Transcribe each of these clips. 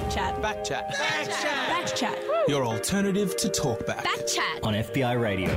Backchat. Backchat. Backchat. Your alternative to talkback. Backchat. On FBI Radio.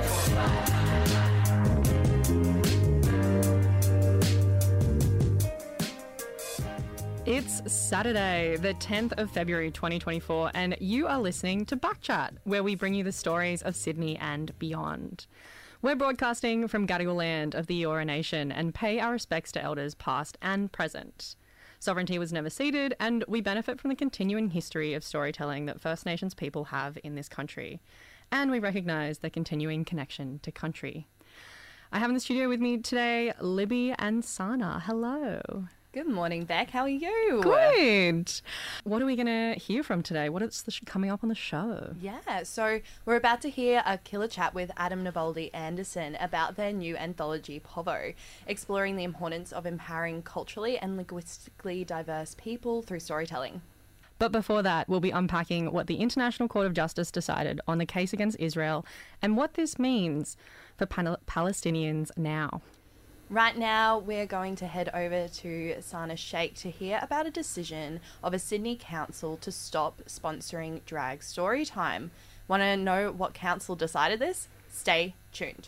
It's Saturday, the 10th of February 2024, and you are listening to Backchat, where we bring you the stories of Sydney and beyond. We're broadcasting from Gadigal land of the Eora Nation and pay our respects to elders past and present. Sovereignty was never ceded, and we benefit from the continuing history of storytelling that First Nations people have in this country. And we recognise the continuing connection to country. I have in the studio with me today Libby and Sana. Hello. Good morning, Beck. How are you? Good. What are we going to hear from today? What is coming up on the show? Yeah, so we're about to hear a killer chat with Adam Naboldi Anderson about their new anthology, Povo, exploring the importance of empowering culturally and linguistically diverse people through storytelling. But before that, we'll be unpacking what the International Court of Justice decided on the case against Israel and what this means for Palestinians now. Right now, we're going to head over to Sana Sheikh to hear about a decision of a Sydney council to stop sponsoring drag story time. Want to know what council decided this? Stay tuned.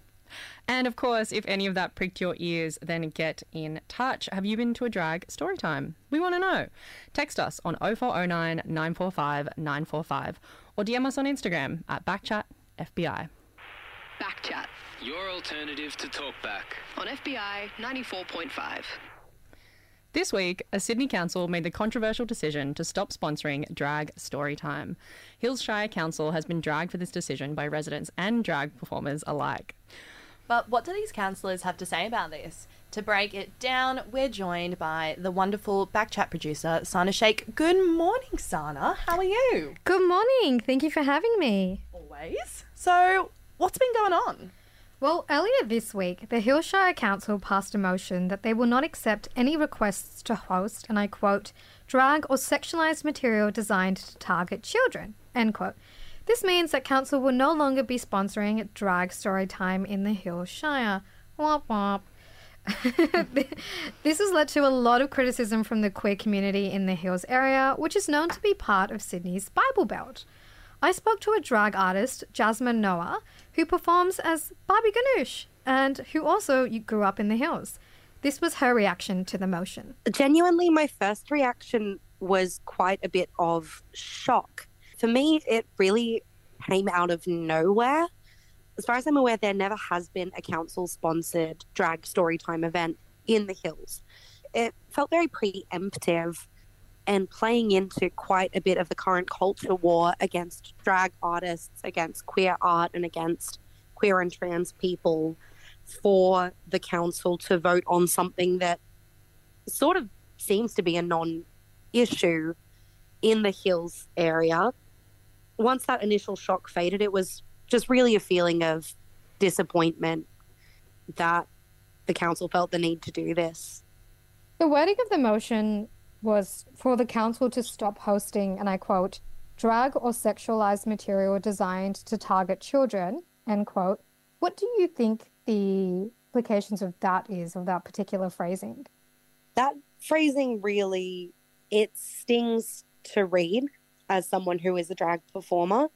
And of course, if any of that pricked your ears, then get in touch. Have you been to a drag story time? We want to know. Text us on 0409 945 945 or DM us on Instagram at BackchatFBI. Backchat. Your alternative to talkback. On FBI 94.5. This week, a Sydney council made the controversial decision to stop sponsoring drag story time. Hills Shire Council has been dragged for this decision by residents and drag performers alike. But what do these councillors have to say about this? To break it down, we're joined by the wonderful Backchat producer, Sana Sheikh. Good morning, Sana. How are you? Good morning. Thank you for having me. Always. So, what's been going on? Well, earlier this week, the Hillshire Council passed a motion that they will not accept any requests to host, and I quote, drag or sexualised material designed to target children, end quote. This means that council will no longer be sponsoring drag story time in the Hillshire. Womp womp. This has led to a lot of criticism from the queer community in the Hills area, which is known to be part of Sydney's Bible Belt. I spoke to a drag artist, Jasmine Noah, who performs as Barbie Ganoush and who also grew up in the Hills. This was her reaction to the motion. Genuinely, my first reaction was quite a bit of shock. For me, it really came out of nowhere. As far as I'm aware, there never has been a council-sponsored drag storytime event in the Hills. It felt very preemptive and playing into quite a bit of the current culture war against drag artists, against queer art, and against queer and trans people for the council to vote on something that sort of seems to be a non-issue in the Hills area. Once that initial shock faded, it was just really a feeling of disappointment that the council felt the need to do this. The wording of the motion was for the council to stop hosting, and I quote, drag or sexualized material designed to target children, end quote. What do you think the implications of that is, of that particular phrasing? That phrasing really, it stings to read as someone who is a drag performer,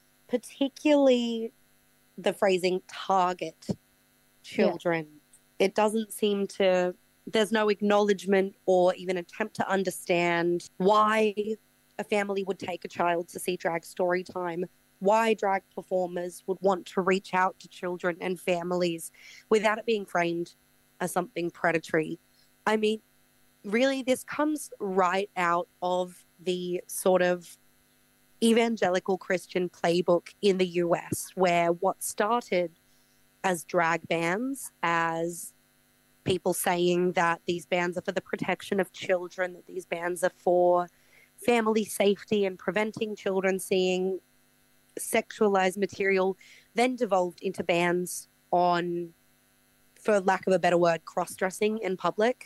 particularly the phrasing target children. Yeah. It doesn't seem to... There's no acknowledgement or even attempt to understand why a family would take a child to see drag story time, why drag performers would want to reach out to children and families without it being framed as something predatory. I mean, really, this comes right out of the sort of evangelical Christian playbook in the US, where what started as drag bans, as people saying that these bans are for the protection of children, that these bans are for family safety and preventing children seeing sexualized material, then devolved into bans on, for lack of a better word, cross-dressing in public,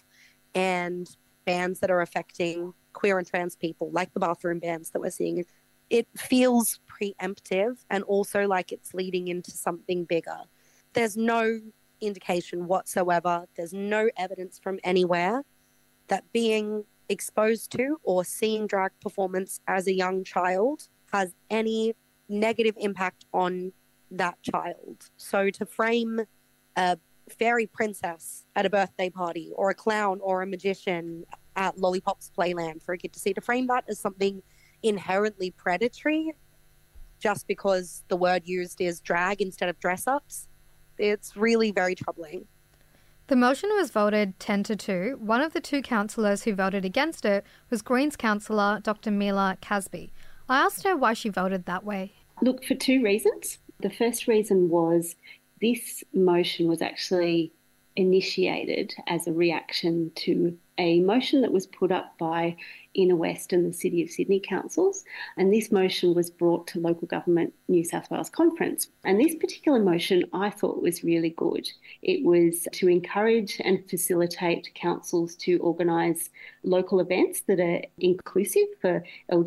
and bans that are affecting queer and trans people, like the bathroom bans that we're seeing. It feels preemptive and also like it's leading into something bigger. There's no indication whatsoever, there's no evidence from anywhere that being exposed to or seeing drag performance as a young child has any negative impact on that child. So to frame a fairy princess at a birthday party or a clown or a magician at Lollipop's Playland for a kid to see, to frame that as something inherently predatory just because the word used is drag instead of dress-ups, it's really very troubling. The motion was voted 10-2. One of the two councillors who voted against it was Greens councillor Dr. Mila Casby. I asked her why she voted that way. Look, for two reasons. The first reason was this motion was actually initiated as a reaction to a motion that was put up by Inner West and the City of Sydney councils, and this motion was brought to Local Government New South Wales Conference. And this particular motion I thought was really good. It was to encourage and facilitate councils to organise local events that are inclusive for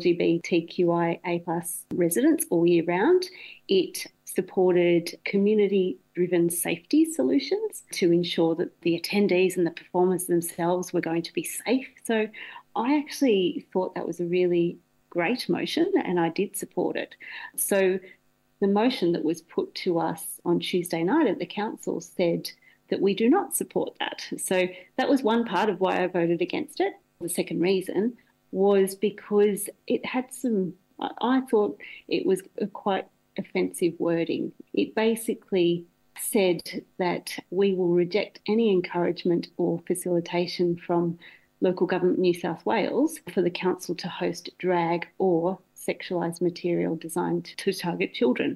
LGBTQIA+ residents all year round. It supported community-driven safety solutions to ensure that the attendees and the performers themselves were going to be safe. So I actually thought that was a really great motion and I did support it. So the motion that was put to us on Tuesday night at the council said that we do not support that. So that was one part of why I voted against it. The second reason was because it had I thought it was a quite offensive wording. It basically said that we will reject any encouragement or facilitation from Local Government New South Wales for the council to host drag or sexualised material designed to target children.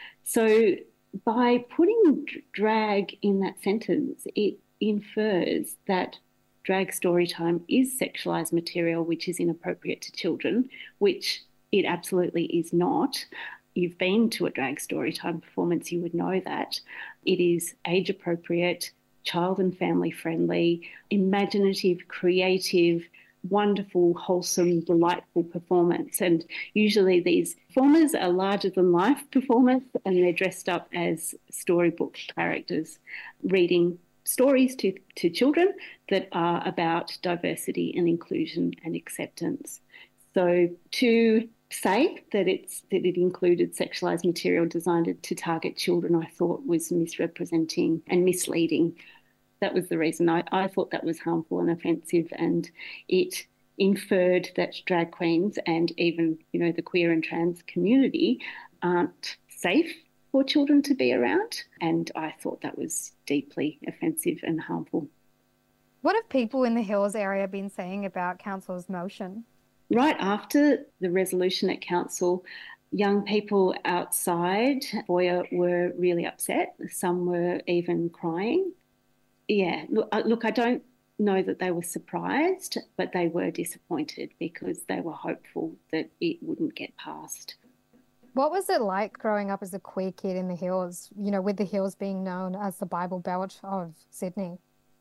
So by putting drag in that sentence, it infers that drag story time is sexualised material which is inappropriate to children, which it absolutely is not. You've been to a drag story time performance, you would know that. It is age appropriate, child and family friendly, imaginative, creative, wonderful, wholesome, delightful performance. And usually these performers are larger than life performers and they're dressed up as storybook characters, reading stories to children that are about diversity and inclusion and acceptance. So to say that it included sexualised material designed to target children, I thought was misrepresenting and misleading. That was the reason I thought that was harmful and offensive, and it inferred that drag queens and even, the queer and trans community aren't safe for children to be around, and I thought that was deeply offensive and harmful. What have people in the Hills area been saying about Council's motion? Right after the resolution at council, young people outside foyer were really upset. Some were even crying. Yeah, look, I don't know that they were surprised, but they were disappointed because they were hopeful that it wouldn't get passed. What was it like growing up as a queer kid in the Hills, with the Hills being known as the Bible Belt of Sydney?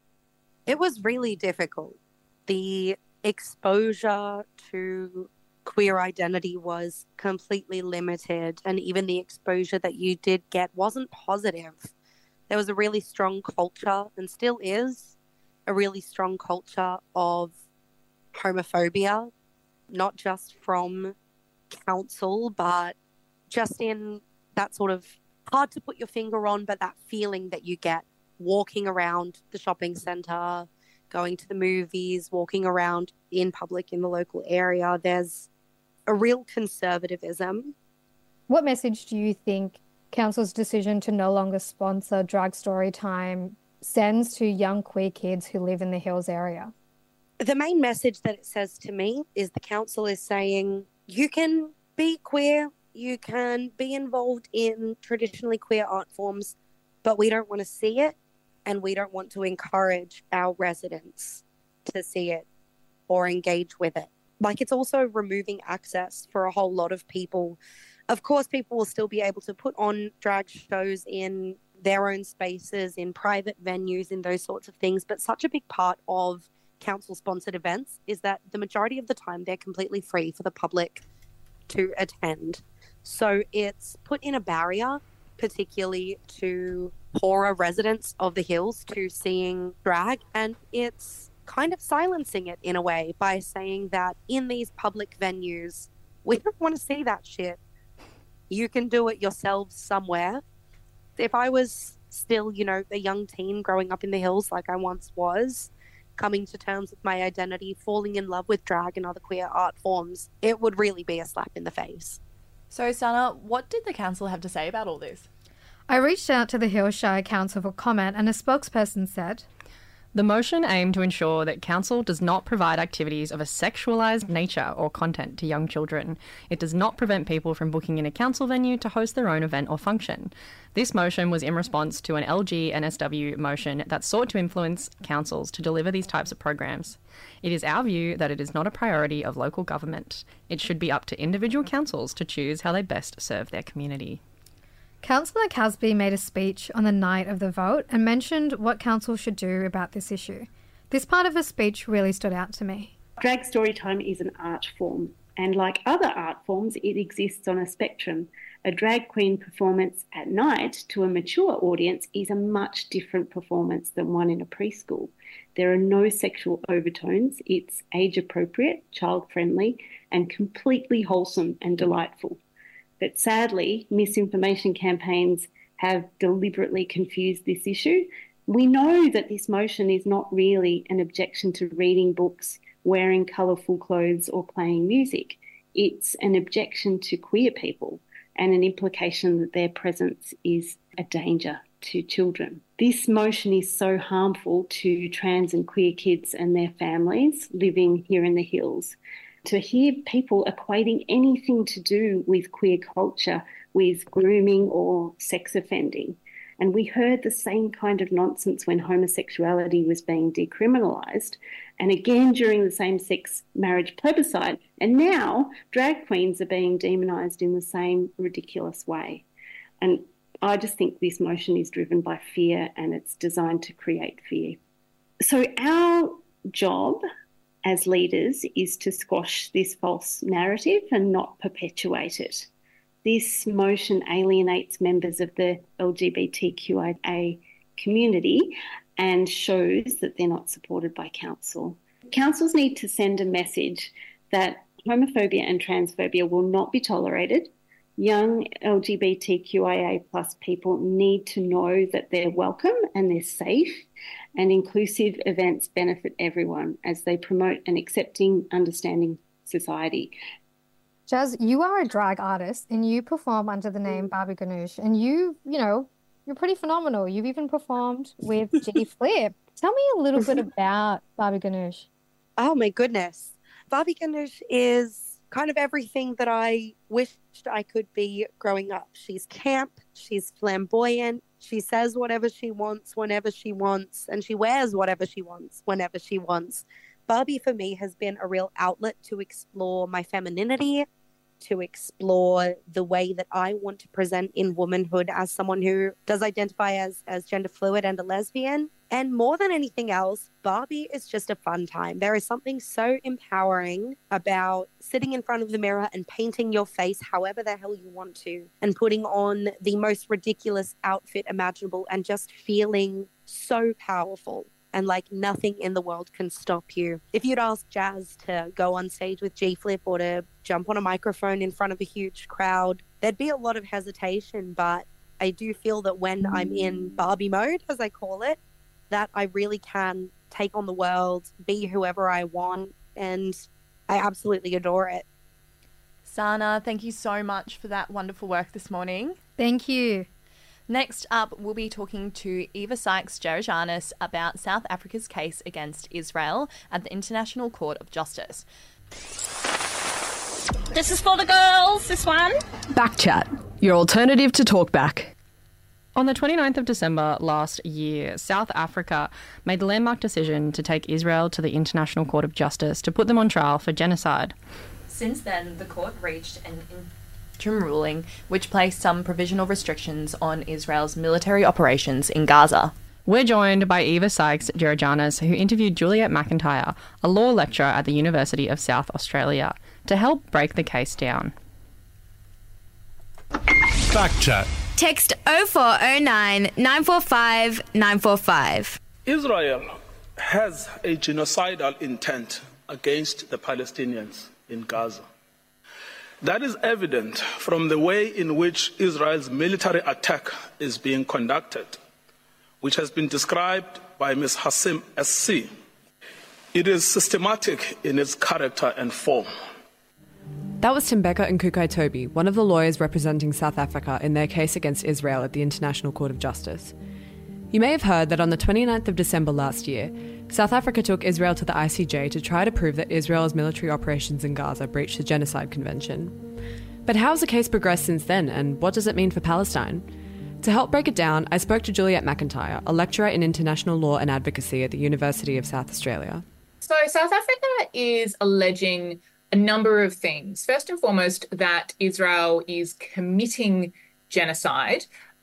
It was really difficult. The exposure to queer identity was completely limited, and even the exposure that you did get wasn't positive. There was a really strong culture, and still is, a really strong culture of homophobia, not just from council, but just in that sort of hard to put your finger on, but that feeling that you get walking around the shopping centre, going to the movies, walking around in public in the local area. There's a real conservatism. What message do you think Council's decision to no longer sponsor Drag Story Time sends to young queer kids who live in the Hills area? The main message that it says to me is the council is saying you can be queer, you can be involved in traditionally queer art forms, but we don't want to see it. And we don't want to encourage our residents to see it or engage with it. Like, it's also removing access for a whole lot of people. Of course, people will still be able to put on drag shows in their own spaces, in private venues, in those sorts of things. But such a big part of council-sponsored events is that the majority of the time they're completely free for the public to attend. So it's put in a barrier, particularly to poorer residents of the Hills, to seeing drag, and it's kind of silencing it in a way by saying that in these public venues, we don't want to see that shit. You can do it yourselves somewhere. If I was still, a young teen growing up in the hills like I once was, coming to terms with my identity, falling in love with drag and other queer art forms, it would really be a slap in the face. So, Sana, what did the council have to say about all this? I reached out to the Hillshire Council for comment, and a spokesperson said, The motion aimed to ensure that council does not provide activities of a sexualised nature or content to young children. It does not prevent people from booking in a council venue to host their own event or function. This motion was in response to an LG and SW motion that sought to influence councils to deliver these types of programs. It is our view that it is not a priority of local government. It should be up to individual councils to choose how they best serve their community. Councillor Casby made a speech on the night of the vote and mentioned what council should do about this issue. This part of her speech really stood out to me. Drag storytime is an art form, and like other art forms, it exists on a spectrum. A drag queen performance at night to a mature audience is a much different performance than one in a preschool. There are no sexual overtones. It's age-appropriate, child-friendly, and completely wholesome and delightful. But sadly, misinformation campaigns have deliberately confused this issue. We know that this motion is not really an objection to reading books, wearing colourful clothes or playing music. It's an objection to queer people and an implication that their presence is a danger to children. This motion is so harmful to trans and queer kids and their families living here in the hills. To hear people equating anything to do with queer culture with grooming or sex offending. And we heard the same kind of nonsense when homosexuality was being decriminalised, and again during the same-sex marriage plebiscite. And now drag queens are being demonised in the same ridiculous way. And I just think this motion is driven by fear, and it's designed to create fear. So our job as leaders is to squash this false narrative and not perpetuate it. This motion alienates members of the LGBTQIA community and shows that they're not supported by council. Councils need to send a message that homophobia and transphobia will not be tolerated. Young LGBTQIA plus people need to know that they're welcome and they're safe, and inclusive events benefit everyone as they promote an accepting, understanding society. Jazz, you are a drag artist and you perform under the name Barbie Ganoush, and you're pretty phenomenal. You've even performed with G Flip. Tell me a little bit about Barbie Ganoush. Oh my goodness. Barbie Ganoush is kind of everything that I wished I could be growing up. She's camp, she's flamboyant, she says whatever she wants, whenever she wants, and she wears whatever she wants, whenever she wants. Barbie for me has been a real outlet to explore my femininity, to explore the way that I want to present in womanhood as someone who does identify as gender fluid and a lesbian. And more than anything else, Barbie is just a fun time. There is something so empowering about sitting in front of the mirror and painting your face however the hell you want to, and putting on the most ridiculous outfit imaginable and just feeling so powerful. And like nothing in the world can stop you. If you'd ask Jazz to go on stage with G Flip or to jump on a microphone in front of a huge crowd, there'd be a lot of hesitation. But I do feel that when I'm in Barbie mode, as I call it, that I really can take on the world, be whoever I want, and I absolutely adore it. Sana, thank you so much for that wonderful work this morning. Thank you. Next up, we'll be talking to Eva Sykes-Georgianis about South Africa's case against Israel at the International Court of Justice. This is for the girls, this one. Backchat, your alternative to talkback. On the 29th of December last year, South Africa made the landmark decision to take Israel to the International Court of Justice to put them on trial for genocide. Since then, the court reached an interim ruling which placed some provisional restrictions on Israel's military operations in Gaza. We're joined by Eva Sykes-Georgianis, who interviewed Juliet McIntyre, a law lecturer at the University of South Australia, to help break the case down. Backchat. Text 0409 945 945. Israel has a genocidal intent against the Palestinians in Gaza. That is evident from the way in which Israel's military attack is being conducted, which has been described by Ms. Hassim SC. It is systematic in its character and form. That was Tembeka Nkukai-Toby, one of the lawyers representing South Africa in their case against Israel at the International Court of Justice. You may have heard that on the 29th of December last year, South Africa took Israel to the ICJ to try to prove that Israel's military operations in Gaza breached the Genocide Convention. But how has the case progressed since then, and what does it mean for Palestine? To help break it down, I spoke to Juliet McIntyre, a lecturer in international law and advocacy at the University of South Australia. So South Africa is alleging a number of things. First and foremost, that Israel is committing genocide,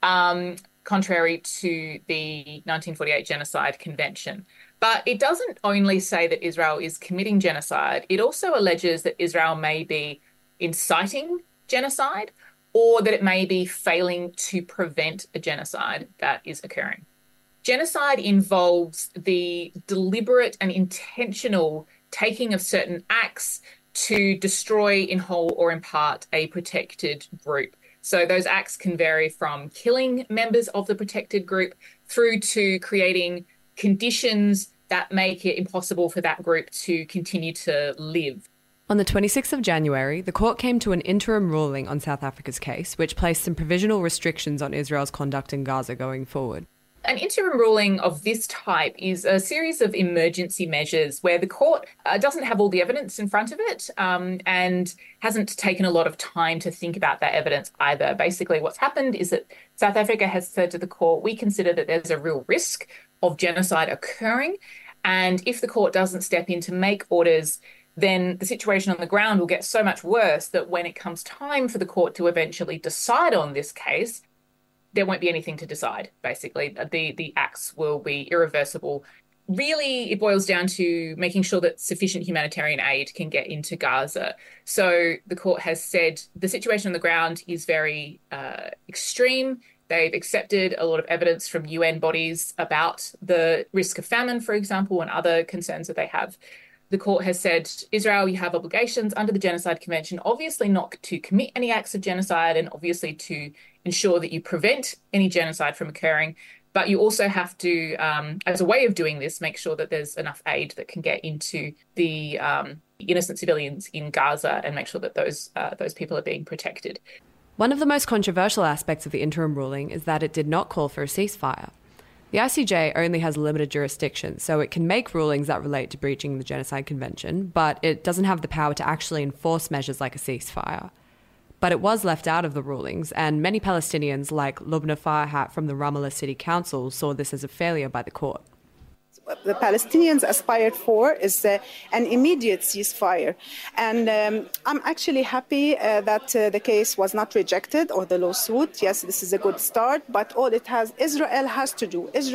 contrary to the 1948 Genocide Convention. But it doesn't only say that Israel is committing genocide, it also alleges that Israel may be inciting genocide or that it may be failing to prevent a genocide that is occurring. Genocide involves the deliberate and intentional taking of certain acts to destroy in whole or in part a protected group. So those acts can vary from killing members of the protected group through to creating conditions that make it impossible for that group to continue to live. On the 26th of January, the court came to an interim ruling on South Africa's case, which placed some provisional restrictions on Israel's conduct in Gaza going forward. An interim ruling of this type is a series of emergency measures where the court doesn't have all the evidence in front of it and hasn't taken a lot of time to think about that evidence either. Basically, what's happened is that South Africa has said to the court, we consider that there's a real risk of genocide occurring. And if the court doesn't step in to make orders, then the situation on the ground will get so much worse that when it comes time for the court to eventually decide on this case, there won't be anything to decide, basically. The acts will be irreversible. Really, it boils down to making sure that sufficient humanitarian aid can get into Gaza. So the court has said the situation on the ground is very extreme. They've accepted a lot of evidence from UN bodies about the risk of famine, for example, and other concerns that they have. The court has said, Israel, you have obligations under the Genocide Convention, obviously not to commit any acts of genocide and obviously to ensure that you prevent any genocide from occurring. But you also have to, as a way of doing this, make sure that there's enough aid that can get into the innocent civilians in Gaza and make sure that those people are being protected. One of the most controversial aspects of the interim ruling is that it did not call for a ceasefire. The ICJ only has limited jurisdiction, so it can make rulings that relate to breaching the Genocide Convention, but it doesn't have the power to actually enforce measures like a ceasefire. But it was left out of the rulings, and many Palestinians, like Lubna Farhat from the Ramallah City Council, saw this as a failure by the court. What the Palestinians aspired for is an immediate ceasefire. And I'm actually happy that the case was not rejected or the lawsuit. Yes, this is a good start, but all Israel has to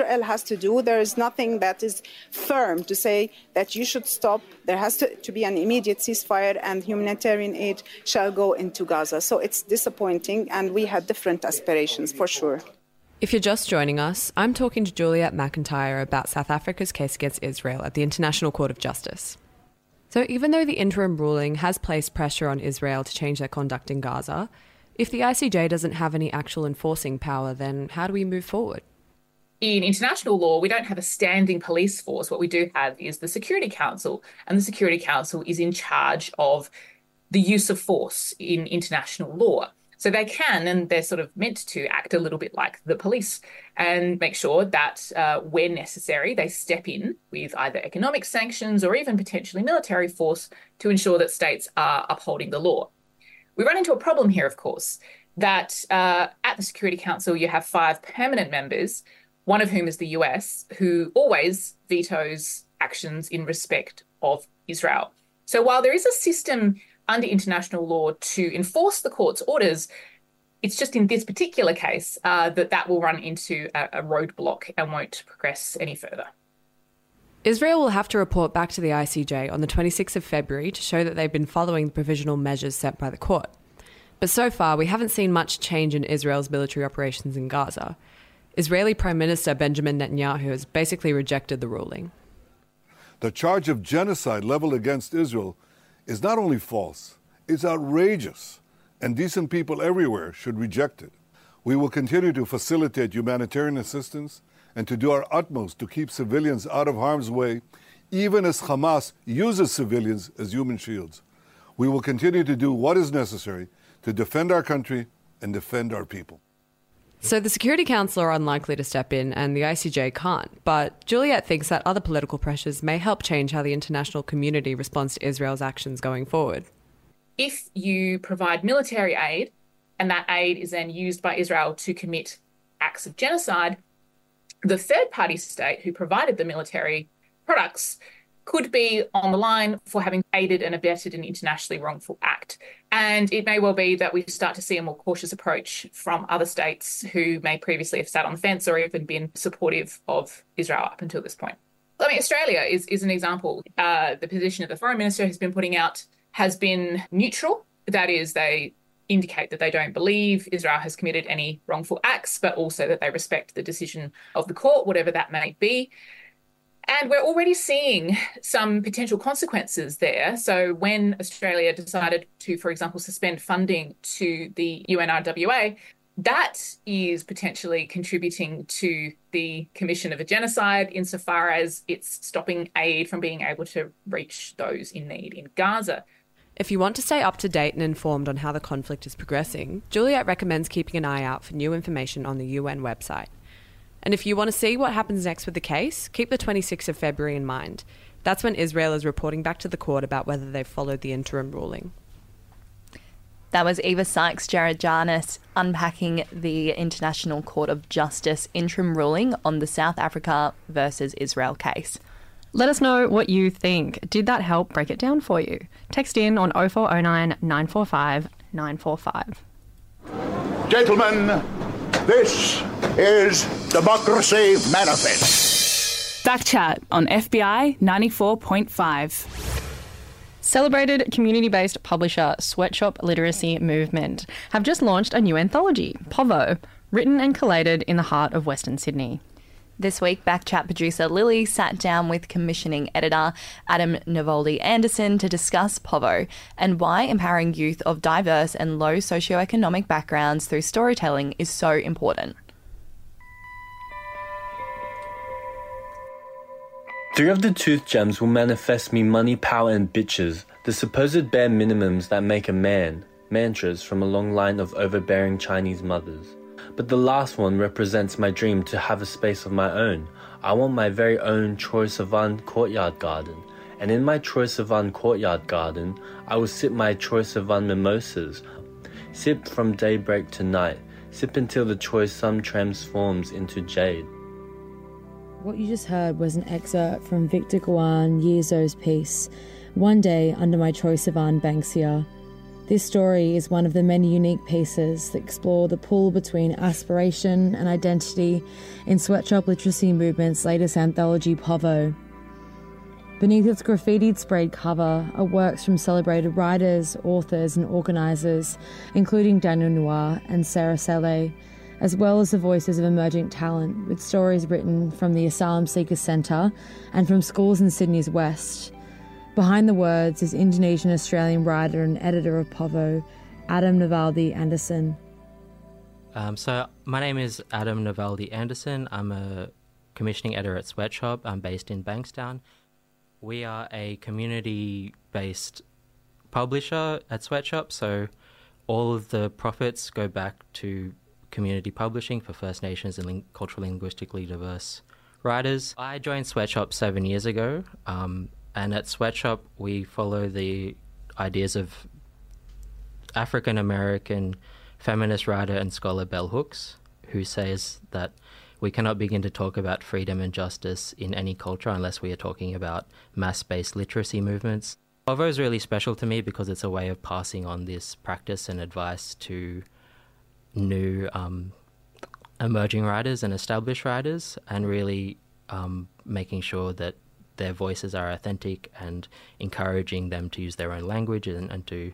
do. There is nothing that is firm to say that you should stop. There has to be an immediate ceasefire and humanitarian aid shall go into Gaza. So it's disappointing, and we had different aspirations for sure. If you're just joining us, I'm talking to Juliet McIntyre about South Africa's case against Israel at the International Court of Justice. So even though the interim ruling has placed pressure on Israel to change their conduct in Gaza, if the ICJ doesn't have any actual enforcing power, then how do we move forward? In international law, we don't have a standing police force. What we do have is the Security Council, and the Security Council is in charge of the use of force in international law. So they can, and they're sort of meant to, act a little bit like the police and make sure that where necessary, they step in with either economic sanctions or even potentially military force to ensure that states are upholding the law. We run into a problem here, of course, that at the Security Council, you have 5 permanent members, one of whom is the US, who always vetoes actions in respect of Israel. So while there is a system under international law to enforce the court's orders, it's just in this particular case that will run into a roadblock and won't progress any further. Israel will have to report back to the ICJ on the 26th of February to show that they've been following the provisional measures set by the court. But so far, we haven't seen much change in Israel's military operations in Gaza. Israeli Prime Minister Benjamin Netanyahu has basically rejected the ruling. The charge of genocide leveled against Israel is not only false, it's outrageous, and decent people everywhere should reject it. We will continue to facilitate humanitarian assistance and to do our utmost to keep civilians out of harm's way, even as Hamas uses civilians as human shields. We will continue to do what is necessary to defend our country and defend our people. So the Security Council are unlikely to step in and the ICJ can't, but Juliet thinks that other political pressures may help change how the international community responds to Israel's actions going forward. If you provide military aid and that aid is then used by Israel to commit acts of genocide, the third-party state who provided the military products could be on the line for having aided and abetted an internationally wrongful act. And it may well be that we start to see a more cautious approach from other states who may previously have sat on the fence or even been supportive of Israel up until this point. I mean, Australia is an example. The position that the Foreign Minister has been putting out has been neutral. That is, they indicate that they don't believe Israel has committed any wrongful acts, but also that they respect the decision of the court, whatever that may be. And we're already seeing some potential consequences there. So when Australia decided to, for example, suspend funding to the UNRWA, that is potentially contributing to the commission of a genocide insofar as it's stopping aid from being able to reach those in need in Gaza. If you want to stay up to date and informed on how the conflict is progressing, Juliet recommends keeping an eye out for new information on the UN website. And if you want to see what happens next with the case, keep the 26th of February in mind. That's when Israel is reporting back to the court about whether they've followed the interim ruling. That was Eva Sykes-Georgianis unpacking the International Court of Justice interim ruling on the South Africa versus Israel case. Let us know what you think. Did that help break it down for you? Text in on 0409 945 945. Gentlemen, this is Democracy Manifest. Backchat on FBI 94.5. Celebrated community-based publisher Sweatshop Literacy Movement have just launched a new anthology, Povo, written and collated in the heart of Western Sydney. This week, Backchat producer Lily sat down with commissioning editor Adam Navaldi-Anderson to discuss Povo and why empowering youth of diverse and low socioeconomic backgrounds through storytelling is so important. 3 of the tooth gems will manifest me money, power and bitches, the supposed bare minimums that make a man, mantras from a long line of overbearing Chinese mothers. But the last one represents my dream to have a space of my own. I want my very own Troye Sivan courtyard garden. And in my Troye Sivan courtyard garden, I will sip my Troye Sivan mimosas. Sip from daybreak to night. Sip until the Troye Sun transforms into jade. What you just heard was an excerpt from Victor Guan Yizou's piece, One Day Under My Troye Sivan Banksia. This story is one of the many unique pieces that explore the pull between aspiration and identity in Sweatshop Literacy Movement's latest anthology, Povo. Beneath its graffitied sprayed cover are works from celebrated writers, authors and organisers, including Daniel Noir and Sarah Saleh, as well as the voices of emerging talent, with stories written from the Asylum Seekers Centre and from schools in Sydney's West. Behind the words is Indonesian-Australian writer and editor of Povo, Adam Navaldi-Anderson. So my name is Adam Navaldi-Anderson. I'm a commissioning editor at Sweatshop. I'm based in Bankstown. We are a community-based publisher at Sweatshop, so all of the profits go back to community publishing for First Nations and culturally linguistically diverse writers. I joined Sweatshop 7 years ago. And at Sweatshop, we follow the ideas of African-American feminist writer and scholar Bell Hooks, who says that we cannot begin to talk about freedom and justice in any culture unless we are talking about mass-based literacy movements. Povo is really special to me because it's a way of passing on this practice and advice to new emerging writers and established writers, and really making sure that their voices are authentic and encouraging them to use their own language and to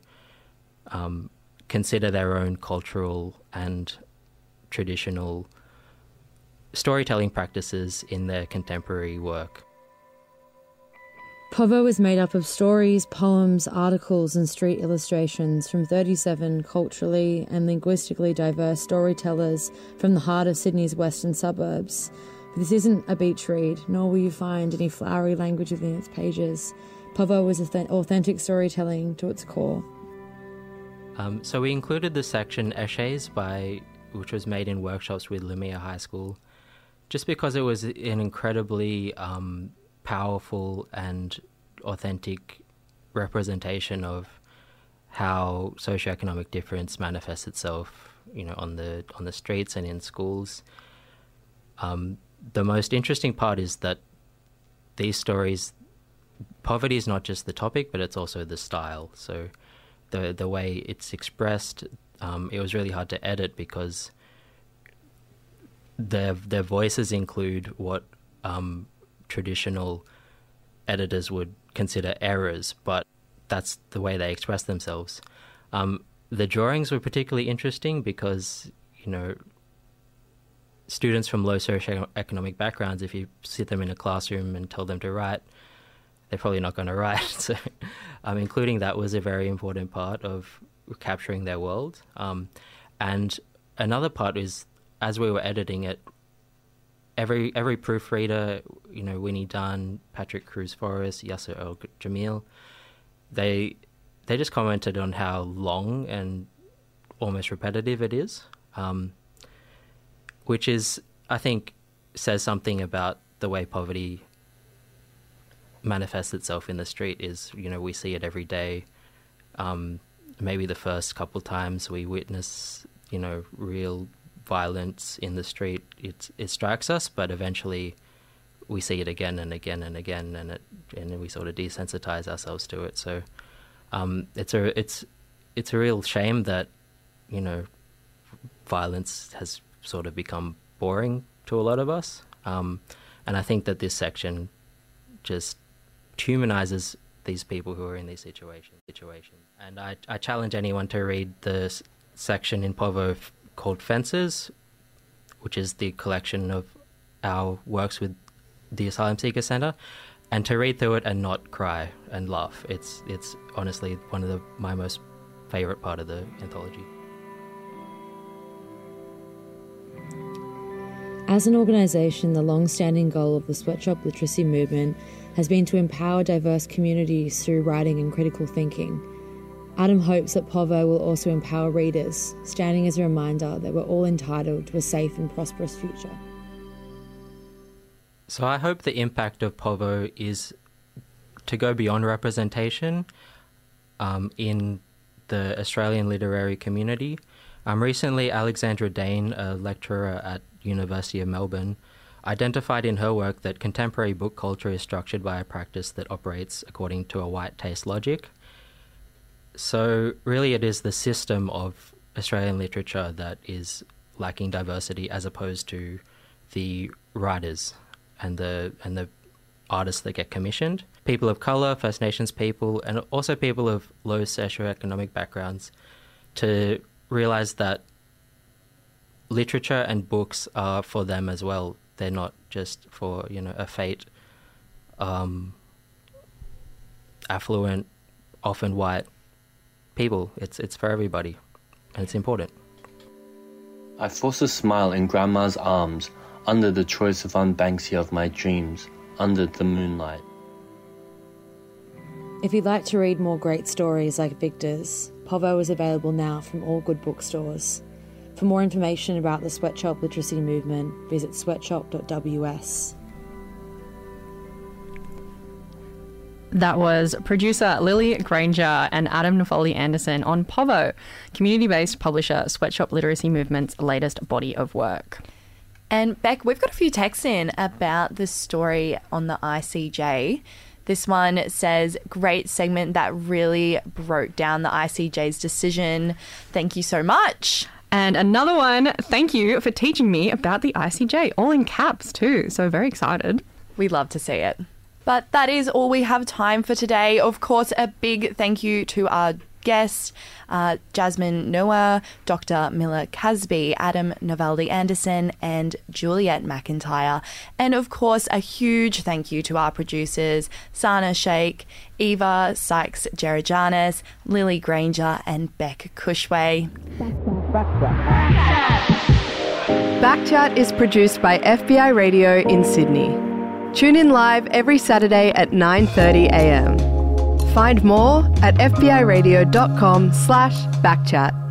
consider their own cultural and traditional storytelling practices in their contemporary work. Povo is made up of stories, poems, articles and street illustrations from 37 culturally and linguistically diverse storytellers from the heart of Sydney's western suburbs. But this isn't a beach read, nor will you find any flowery language within its pages. Povo is authentic storytelling to its core. So we included the section Essays, which was made in workshops with Lumiere High School, just because it was an incredibly powerful and authentic representation of how socioeconomic difference manifests itself, on the streets and in schools. The most interesting part is that these stories, poverty is not just the topic, but it's also the style. So the way it's expressed, it was really hard to edit because their voices include what traditional editors would consider errors, but that's the way they express themselves. The drawings were particularly interesting because, students from low socioeconomic backgrounds, if you sit them in a classroom and tell them to write, they're probably not going to write. So including that was a very important part of capturing their world. And another part is, as we were editing it, every proofreader, Winnie Dunn, Patrick Cruz-Forrest, Yasser El-Jamil, they just commented on how long and almost repetitive it is, which is, I think, says something about the way poverty manifests itself in the street. Is, we see it every day. Maybe the first couple times we witness, real violence in the street, it strikes us, but eventually we see it again and again and again, and then we sort of desensitize ourselves to it. So it's a real shame that violence has sort of become boring to a lot of us, and I think that this section just humanizes these people who are in these situations. And I challenge anyone to read the section in Povo called Fences, which is the collection of our works with the Asylum Seeker Centre, and to read through it and not cry and laugh. It's honestly one of my most favourite part of the anthology. As an organisation, the long-standing goal of the Sweatshop Literacy Movement has been to empower diverse communities through writing and critical thinking. Adam hopes that Povo will also empower readers, standing as a reminder that we're all entitled to a safe and prosperous future. So I hope the impact of Povo is to go beyond representation in the Australian literary community. Recently, Alexandra Dane, a lecturer at University of Melbourne, identified in her work that contemporary book culture is structured by a practice that operates according to a white taste logic. So really it is the system of Australian literature that is lacking diversity, as opposed to the writers and the artists that get commissioned. People of colour, First Nations people, and also people of low socioeconomic backgrounds, to realise that literature and books are for them as well. They're not just for, a fate, affluent, often white people. It's for everybody, and it's important. I force a smile in Grandma's arms, under the Troye Sivan Banksia of my dreams, under the moonlight. If you'd like to read more great stories like Victor's, Povo is available now from all good bookstores. For more information about the Sweatshop Literacy Movement, visit sweatshop.ws. That was producer Lily Granger and Adam Nafoli Anderson on Povo, community-based publisher Sweatshop Literacy Movement's latest body of work. And Beck, we've got a few texts in about the story on the ICJ. This one says, great segment that really broke down the ICJ's decision. Thank you so much. And another one, thank you for teaching me about the ICJ, all in caps too. So very excited. We love to see it. But that is all we have time for today. Of course, a big thank you to our guests, Jasmine Noah, Dr. Miller Casby, Adam Novaldi-Anderson and Juliet McIntyre. And of course, a huge thank you to our producers, Sana Sheikh, Eva Sykes-Georgianis, Lily Granger and Beck Cushway. Backchat is produced by FBI Radio in Sydney. Tune in live every Saturday at 9:30 a.m. Find more at fbiradio.com/backchat.